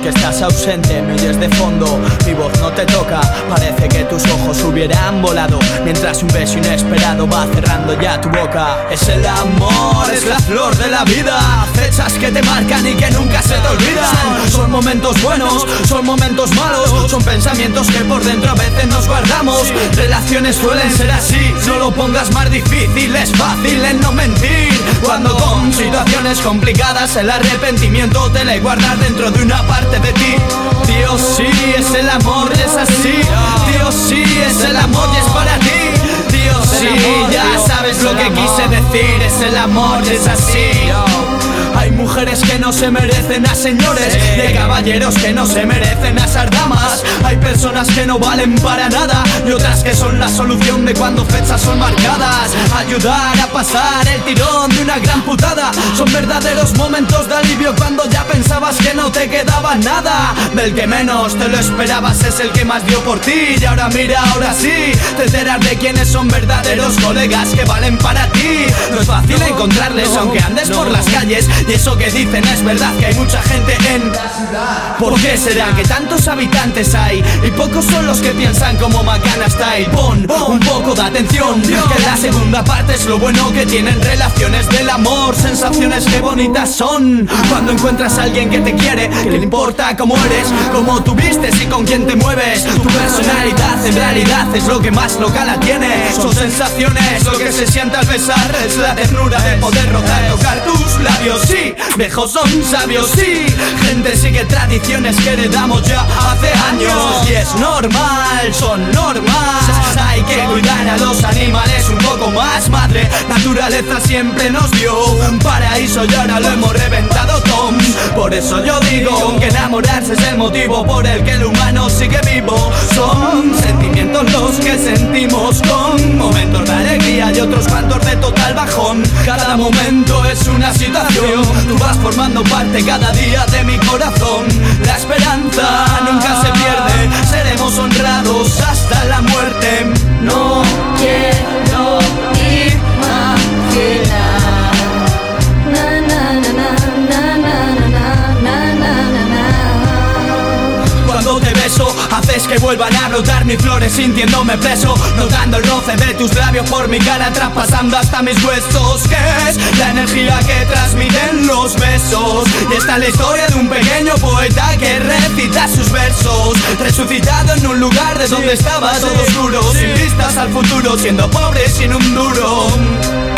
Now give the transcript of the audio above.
que estás ausente, me oyes de fondo, mi voz no te toca. Parece que tus ojos hubieran volado mientras un beso inesperado va cerrando ya tu boca. Es el amor, es la flor de la vida, fechas que te marcan y que nunca se te olvidan. Son momentos buenos, son momentos malos, son pensamientos que por dentro a veces nos guardamos. Relaciones suelen ser así, no lo pongas más difícil, es fácil en no mentir. Cuando con situaciones complicadas el arrepentimiento te le guardas dentro de una parte de ti. Dios sí, es el amor y es así. Dios sí, es el amor y es para ti. Dios sí, ya sabes lo que quise decir, es el amor y es así. Hay mujeres que no se merecen a señores, de caballeros que no se merecen a sardamas. Hay personas que no valen para nada y otras que son la solución de cuando fechas son marcadas. Ayudar a pasar el tirón de una gran putada son verdaderos momentos de alivio cuando ya pensabas que no te quedaba nada. Del que menos te lo esperabas es el que más dio por ti. Y ahora mira, ahora sí, te enteras de quiénes son verdaderos colegas que valen para ti. No es fácil encontrarles aunque andes por las calles. Y eso que dicen es verdad, que hay mucha gente en la ciudad. ¿Por qué será que tantos habitantes hay y pocos son los que piensan como Macana Style? Pon un poco de atención, que la segunda parte es lo bueno que tienen relaciones del amor. Sensaciones que bonitas son cuando encuentras a alguien que te quiere, que le importa cómo eres, cómo tú vistes y con quién te mueves. Tu personalidad en realidad es lo que más loca la tiene. Son sensaciones, lo que se siente al besar es la ternura de poder rozar, tocar tus labios. Sí, viejos son sabios, sí. Gente sigue tradiciones que heredamos ya hace años. Y es normal, son normales. Hay que cuidar a los animales un poco más. Madre naturaleza siempre nos dio un paraíso y ahora lo hemos reventado, Tom. Por eso yo digo que enamorarse es el motivo por el que el humano sigue vivo. Son sentimientos los que sentimos, con momentos de alegría y otros cuantos de total bajón. Cada momento es una situación, tú vas formando parte cada día de mi corazón. La esperanza nunca se pierde, seremos honrados hasta la muerte. No quiero imaginar. Na, na, na, na, na, na, na, na, na. Cuando te beso haces que vuelvan a brotar mis flores sintiéndome preso, notando el roce de tus labios por mi cara traspasando hasta mis huesos. Que es la energía que transmiten los besos. Y esta es la historia de un pequeño poeta que recita sus versos, resucitado en un lugar de donde estaba todo oscuro, sin vistas al futuro, siendo pobre sin un duro.